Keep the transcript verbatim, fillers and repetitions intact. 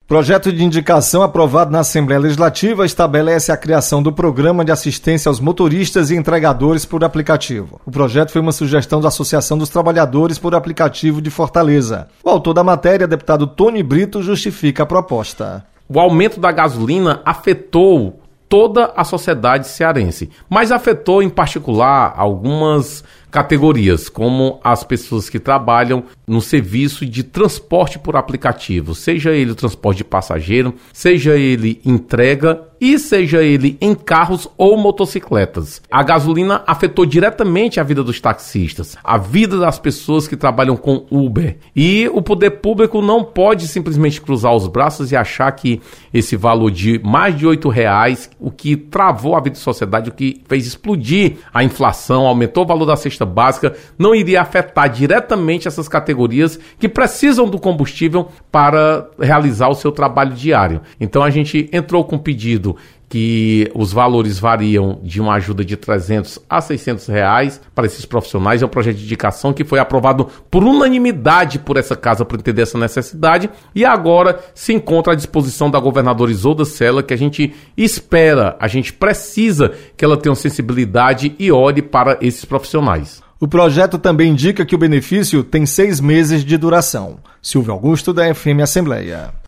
Projeto de indicação aprovado na Assembleia Legislativa estabelece a criação do Programa de Assistência aos Motoristas e Entregadores por Aplicativo. O projeto foi uma sugestão da Associação dos Trabalhadores por Aplicativo de Fortaleza. O autor da matéria, deputado Tony Brito, justifica a proposta. O aumento da gasolina afetou toda a sociedade cearense, mas afetou em particular algumas categorias, como as pessoas que trabalham no serviço de transporte por aplicativo, seja ele o transporte de passageiro, seja ele entrega e seja ele em carros ou motocicletas. A gasolina afetou diretamente a vida dos taxistas, a vida das pessoas que trabalham com Uber. E o poder público não pode simplesmente cruzar os braços e achar que esse valor de mais de oito reais, o que travou a vida da sociedade, o que fez explodir a inflação, aumentou o valor da cesta básica, não iria afetar diretamente essas categorias que precisam do combustível para realizar o seu trabalho diário. Então a gente entrou com um pedido que os valores variam de uma ajuda de trezentos a seiscentos reais para esses profissionais. É um projeto de indicação que foi aprovado por unanimidade por essa casa para entender essa necessidade e agora se encontra à disposição da governadora Isolda Sela, que a gente espera, a gente precisa que ela tenha sensibilidade e olhe para esses profissionais. O projeto também indica que o benefício tem seis meses de duração. Silvio Augusto, da F M Assembleia.